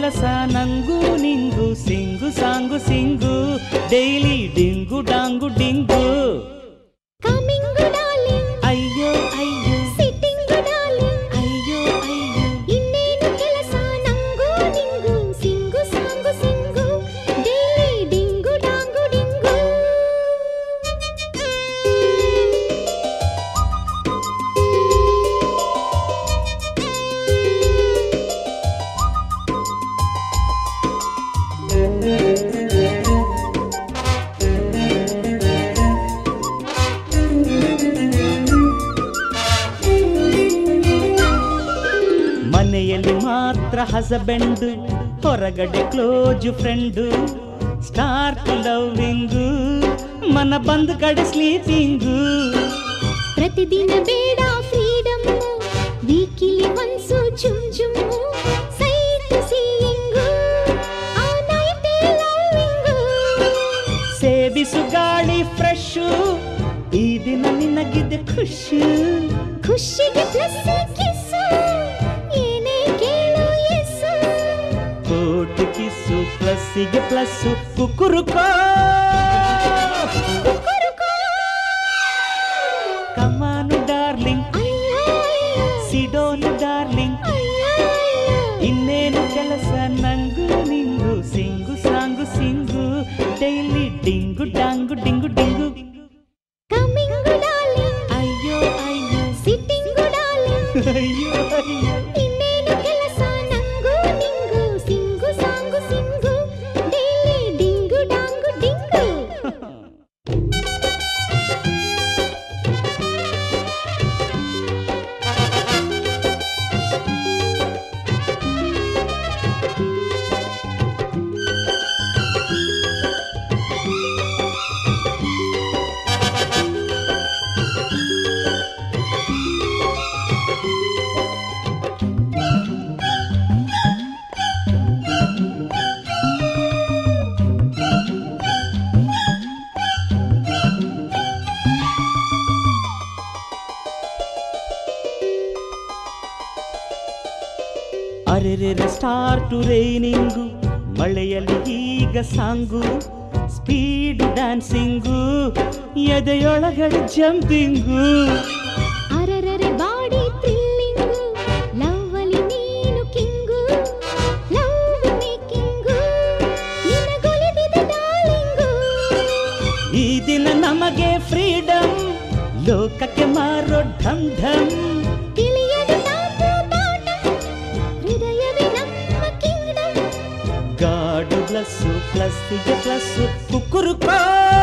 ಕೆಲಸ ನಂಗೂ ನಿಂಗು sing song sing daily ding dong ding ಅಯ್ಯೋ ಅಯ್ಯೋ ಅಯ್ಯೋ ಅಯ್ಯೋ ಇನ್ನೇನು ಕೆಲಸ ನಂಗೂ ನಿಂಗು sing song sing daily ding dong ding ಮನೆಯಲ್ಲಿ ಮಾತ್ರ ಹಸಬೆಂಡು ಹೊರಗಡೆ ಕ್ಲೋಜ್ ಫ್ರೆಂಡು ಸ್ಟಾರ್ಟ್ ಲವ್ವಿಂಗು ಮನ ಬಂದ ಕಡೆ ಸ್ಲೀಪಿಂಗು ಪ್ರತಿದಿನ ಬೇಡ ಫ್ರೀಡಮ್ ವೀಕಿಲಿ ಒನ್ಸು ಜುಮ್ ಜುಮ್ ಸೈಟ್ ಸೀಯಿಂಗು ಆ ನೈಟ್ ಲವ್ವಿಂಗು ಸೇವಿಸು ಗಾಳಿ ಫ್ರೆಶು ಈ ದಿನ ನಿನಗಿದೆ ಖುಷಿ ಖುಷಿಗೆ ಪ್ಲಸ್ ಕಿಸ್ಸು ಏನೇ ಕೇಳು ಎಸ್ಸು ಕೋಟಿ ಕಿಸ್ಸು ಪ್ಲಸ್ಸಿಗೆ ಪ್ಲಸ್ಸು ಕುಕ್ಕುರುಕೋ ಕಮಾನು ಡಾರ್ಲಿಂಗ್ ಅಯ್ಯೋ ಅಯ್ಯೋ ಸಿಡೋನು ಡಾರ್ಲಿಂಗ್ ಅಯ್ಯೋ ಅಯ್ಯೋ ಇನ್ನೇನು ಕೆಲಸ ನಂಗೂ ನಿಂಗು sing song sing daily ding dong ding ding coming darling ಅಯ್ಯೋ ಅಯ್ಯೋ ಸಿಟ್ಟಿಂಗು ಡಾರ್ಲಿಂಗ್ ಅಯ್ಯೋ ಅಯ್ಯೋ ಇನ್ನೇನು ಕೆಲಸ ನಂಗೂ ನಿಂಗು sing song sing daily ding dong ding ಅರೆರೆ ಸ್ಟಾರ್ಟ್ ರೈನಿಂಗು ಮಳೆಯಲ್ಲಿ ಈಗ ಸಾಂಗು ಸ್ಪೀಡ್ ಡ್ಯಾನ್ಸಿಂಗು ಎದೆಯೊಳಗಡೆ ಜಂಪಿಂಗು ಅರರರೆ ಬಾಡಿ ಥ್ರಿಲ್ಲಿಂಗು ಲವ್ ಅಲ್ಲಿ ನೀನು ಕಿಂಗು ಲವ್ ಮೇಕಿಂಗು ನಿನಗೊಲಿದಿದೆ ಡಾರ್ಲಿಂಗು ಈ ದಿನ ನಮಗೆ ಫ್ರೀಡಮ್ ಲೋಕಕ್ಕೆ ಮಾರೋ ಢಮ್ ಢಮ್ ತಿಳಿಯದು ತಾಪು ಬಾಟಮ್ ಹೃದಯವೇ ನಮ್ಮ ಕಿಂಗ್ಡಮ್ ಗಾಡು ಪ್ಲಸ್ಸು ಪ್ಲಸ್ಸಿಗೆ ಪ್ಲಸ್ಸು ಕುಕ್ಕುರುಕೋ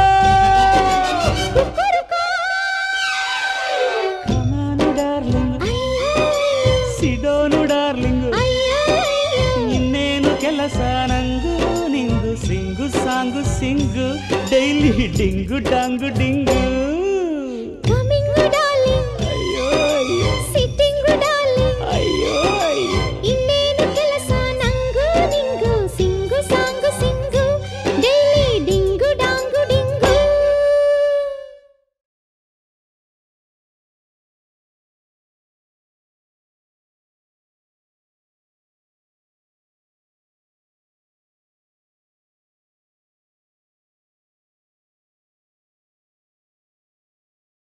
ಕಮಾನು ಡಾರ್ಲಿಂಗ್ ಅಯ್ಯೋ ಸಿಡೋನು ಡಾರ್ಲಿಂಗು ಅಯ್ಯೋ ಅಯ್ಯೋ ಇನ್ನೇನು ಕೆಲಸ ನಂಗೂ ನಿಂಗು sing song sing daily ding dong ಡಿಂಗು